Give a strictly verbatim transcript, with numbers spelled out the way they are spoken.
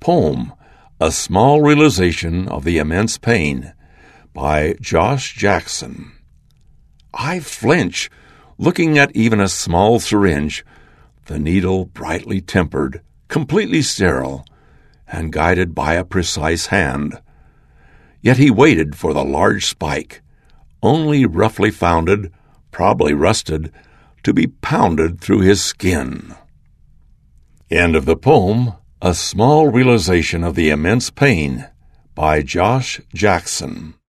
Poem, A Small Realization of the Immense Pain, by Josh Jackson. I flinch, looking at even a small syringe, the needle brightly tempered, completely sterile, and guided by a precise hand. Yet he waited for the large spike, only roughly founded, probably rusted, to be pounded through his skin. End of the poem, A Small Realization of the Immense Pain, by Josh Jackson.